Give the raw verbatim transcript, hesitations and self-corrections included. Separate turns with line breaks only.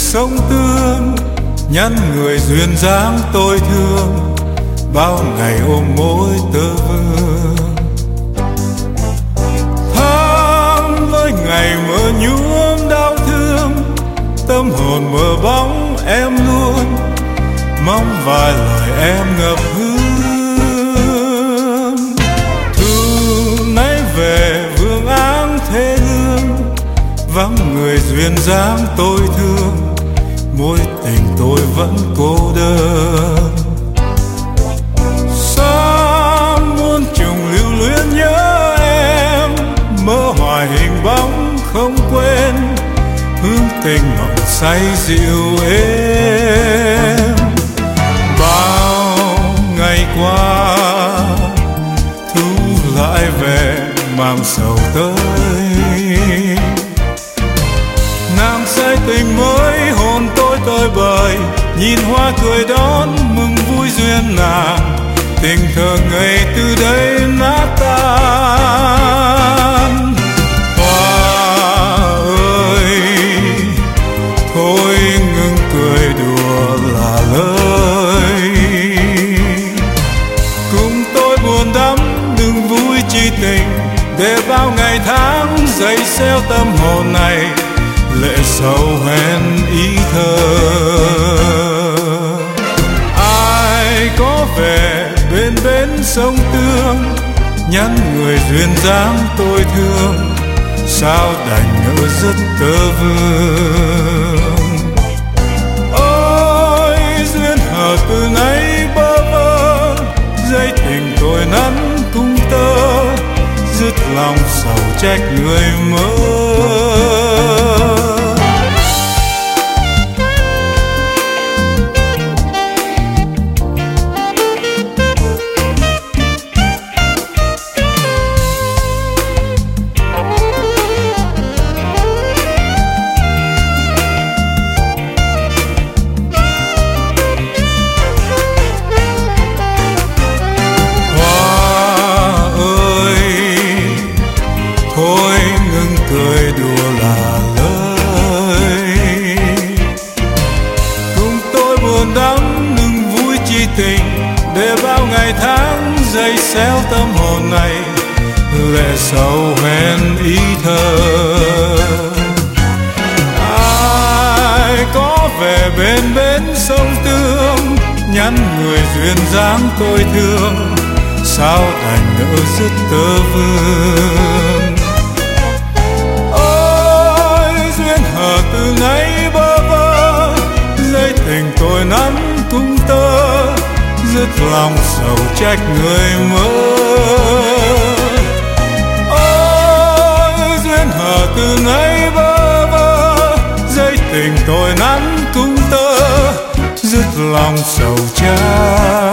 sông Tương, nhắn người duyên dáng tôi thương, bao ngày ôm mối tơ vương. Tháng với ngày mơ nhuốm đau thương, tâm hồn mơ bóng em luôn, mong vài lời em ngập hương. Thu nay về vương áng thế hương, vắng người duyên dáng tôi thương, mối tình tôi vẫn cô đơn. Sao muôn trùng lưu luyến nhớ em, mơ hoài hình bóng không quên, hương tình mộng say dịu êm. Bao ngày qua thu lại về mang sầu tới, nàng say tình mới hồn tôi tơi bời, nhìn hoa cười đón mừng vui duyên nàng, tình thơ ngây từ đây nát tan. Hoa ơi thôi ngừng cười đùa là lời, cùng tôi buồn đắm đừng vui chi tình, để bao ngày tháng dày xéo tâm hồn này, lệ sầu hoen ý thơ. Ai có về bên bến sông Tương, nhắn người duyên dáng tôi thương, sao đành ngỡ rất tơ vương. Ôi duyên hờ từ nay bơ vơ, dây tình tôi nắn cung tơ, dứt lòng sầu trách người mơ. Cười đùa là lời, cùng tôi buồn đắm đừng vui chi tình, để bao ngày tháng dày xéo tâm hồn này, lệ sầu hoen ý thơ. Ai có về bên bến sông Tương, nhắn người duyên dáng tôi thương, sao đành nỡ dứt tơ vương. Từ ngày bơ vơ, dây tình tôi nắn cung tơ, dứt lòng sầu trách người mơ. Ôi duyên hờ từ ngày bơ vơ, dây tình tôi nắn cung tơ, dứt lòng sầu trách